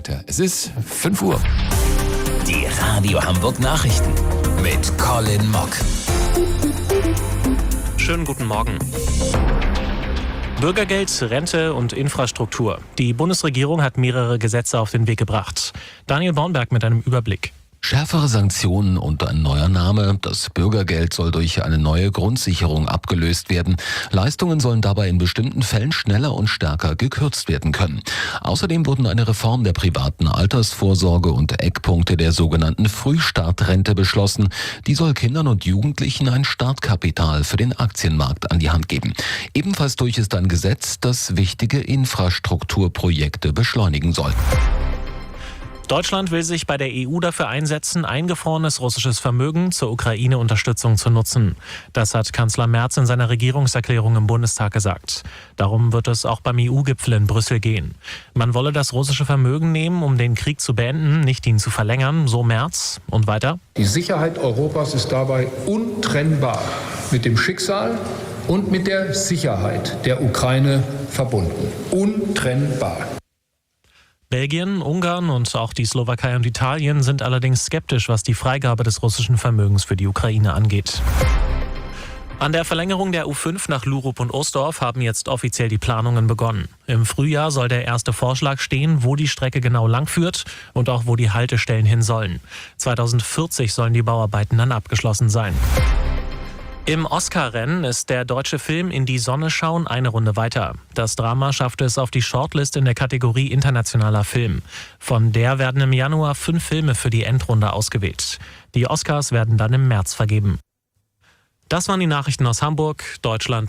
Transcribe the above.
heute. Es ist 5 Uhr. Die Radio Hamburg Nachrichten mit Colin Mock. Schönen guten Morgen. Bürgergeld, Rente und Infrastruktur. Die Bundesregierung hat mehrere Gesetze auf den Weg gebracht. Daniel Bornberg mit einem Überblick. Schärfere Sanktionen und ein neuer Name. Das Bürgergeld soll durch eine neue Grundsicherung abgelöst werden. Leistungen sollen dabei in bestimmten Fällen schneller und stärker gekürzt werden können. Außerdem wurden eine Reform der privaten Altersvorsorge und Eckpunkte der sogenannten Frühstartrente beschlossen. Die soll Kindern und Jugendlichen ein Startkapital für den Aktienmarkt an die Hand geben. Ebenfalls durch ist ein Gesetz, das wichtige Infrastrukturprojekte beschleunigen soll. Deutschland will sich bei der EU dafür einsetzen, eingefrorenes russisches Vermögen zur Ukraine-Unterstützung zu nutzen. Das hat Kanzler Merz in seiner Regierungserklärung im Bundestag gesagt. Darum wird es auch beim EU-Gipfel in Brüssel gehen. Man wolle das russische Vermögen nehmen, um den Krieg zu beenden, nicht ihn zu verlängern, so Merz. Und weiter: Die Sicherheit Europas ist dabei untrennbar mit dem Schicksal und mit der Sicherheit der Ukraine verbunden. Untrennbar. Belgien, Ungarn und auch die Slowakei und Italien sind allerdings skeptisch, was die Freigabe des russischen Vermögens für die Ukraine angeht. An der Verlängerung der U5 nach Lurup und Oostdorf haben jetzt offiziell die Planungen begonnen. Im Frühjahr soll der erste Vorschlag stehen, wo die Strecke genau langführt und auch wo die Haltestellen hin sollen. 2040 sollen die Bauarbeiten dann abgeschlossen sein. Im Oscar-Rennen ist der deutsche Film In die Sonne schauen eine Runde weiter. Das Drama schaffte es auf die Shortlist in der Kategorie Internationaler Film. Von der werden im Januar 5 Filme für die Endrunde ausgewählt. Die Oscars werden dann im März vergeben. Das waren die Nachrichten aus Hamburg, Deutschland